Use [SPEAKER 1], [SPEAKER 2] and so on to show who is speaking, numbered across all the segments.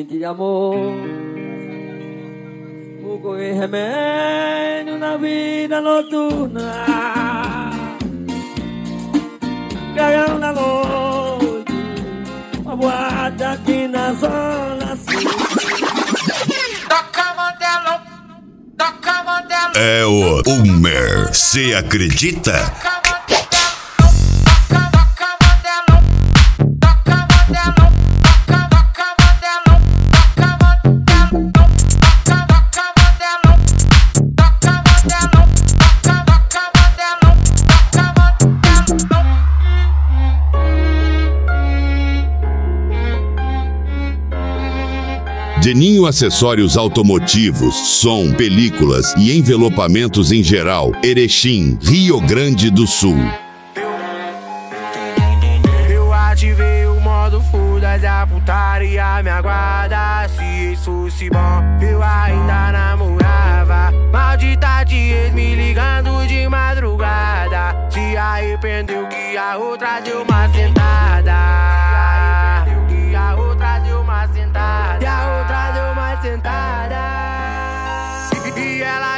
[SPEAKER 1] de amor. Vou correr remédio na vida noturna, caião na noite, uma boate aqui na zona sul.
[SPEAKER 2] Toca modelo. É o Ulmer, cê acredita? Geninho Acessórios Automotivos, som, películas e envelopamentos em geral. Erechim, Rio Grande do Sul.
[SPEAKER 3] Eu ativei o modo foda, a putaria me aguarda. Se isso fosse bom, eu ainda namorava. Maldita de ex me ligando de madrugada. Se arrependeu que a outra deu uma sentada. E a outra deu uma sentada. E ela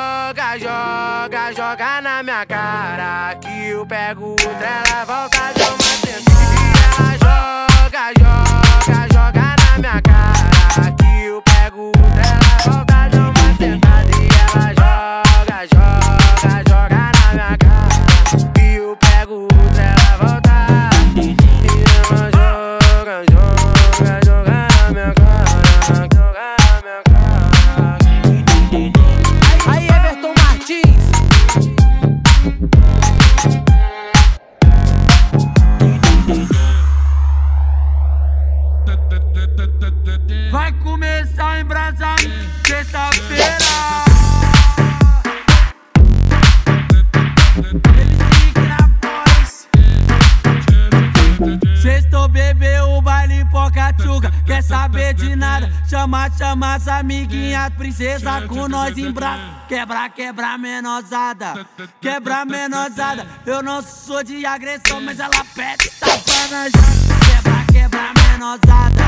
[SPEAKER 3] joga na minha cara. Que eu pego outra, ela volta, deu uma sentada. E ela joga na minha cara. Que eu pego outra, ela volta, deu uma sentada. E ela joga na minha cara. Que eu pego outra, ela volta. E ela joga na minha cara. Aí, Everton Martins. Vai começar a embrasar sexta-feira. Ele fica na voz. Sextou, bebeu o baile Pocatchuca. Quer saber de nada? Chama as amiguinhas, princesa com nós em braço. Quebra menosada. Eu não sou de agressão, mas ela pede tapa na jaca. Quebra menosada.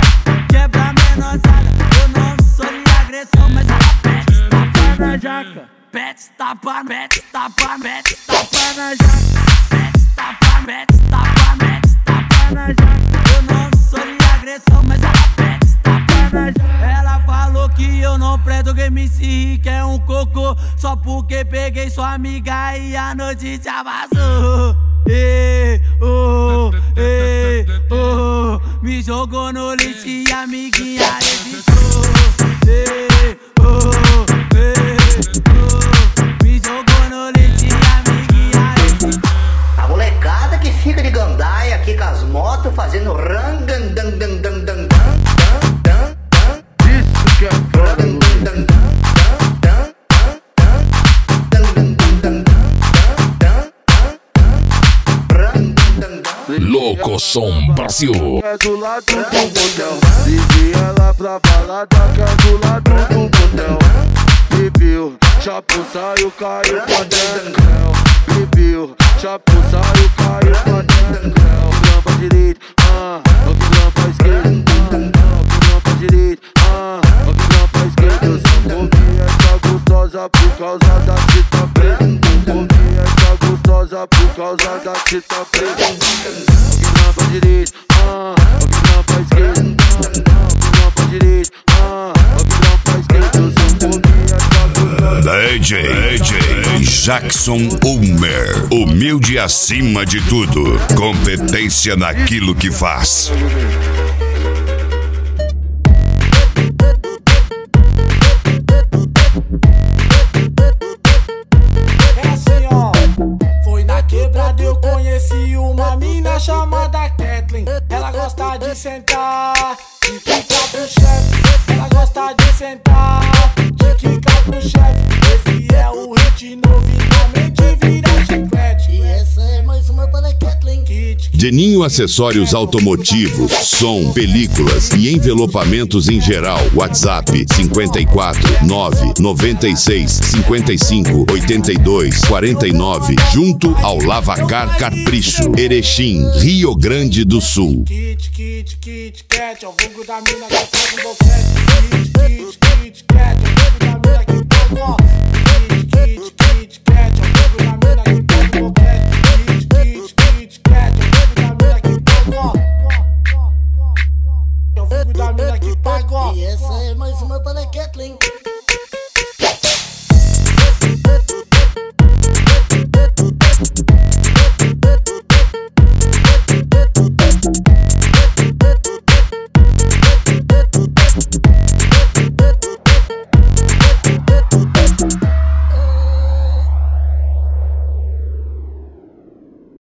[SPEAKER 3] Eu não sou de agressão, mas ela pede tapa na jaca. Pede tapa na jaca. Pede tapa na jaca. Eu não sou de agressão, mas ela pede tapa na jaca. Ela falou que eu não presto, que MC que é um cocô. Só porque peguei sua amiga e a noite já vazou. Me jogou no lixo e a amiguinha evitou. Me jogou no lixo e a amiguinha evitou.
[SPEAKER 4] A molecada que fica de gandaia aqui com as motos fazendo rangandandandandandan.
[SPEAKER 3] Isso que é foda.
[SPEAKER 2] Louco Som Brasil.
[SPEAKER 5] É do lado do motel. Levei ela pra balada que é do lado do motel. Bebeu, chapou, saiu, caiu pra dentro. Bebeu, chapou, saiu, caiu pra dentro. Opinão pra direita, opinão pra esquerda. Opinão pra direita, opinão pra esquerda. Eu só comi essa gostosa por causa da fita preta. Comi essa gostosa por causa da fita preta. Opinão pra direita, opinão pra esquerda. Opinão pra direita, opinão pra esquerda. Eu só comi essa gostosa.
[SPEAKER 2] DJ Jackson Ulmer, humilde acima de tudo, competência naquilo que faz.
[SPEAKER 6] É assim, ó. Foi na quebrada eu conheci uma mina chamada Kathleen. Ela gosta de sentar e ficar pro chefe. Ela gosta de sentar e ficar pro chefe. Esse é o hit novo e na mente vira chiclete.
[SPEAKER 4] E essa é mais uma para Kathleen.
[SPEAKER 2] Geninho Acessórios Automotivos, som, películas e envelopamentos em geral. WhatsApp 54 9 96 55 82 49, junto ao Lavacar Capricho, Erechim, Rio Grande do Sul.
[SPEAKER 6] Kit Kat, é o vulgo da mina que pega um boquete. Kit Kat, é o vulgo da mina que pega um. Kit Kat, é o vulgo da mina que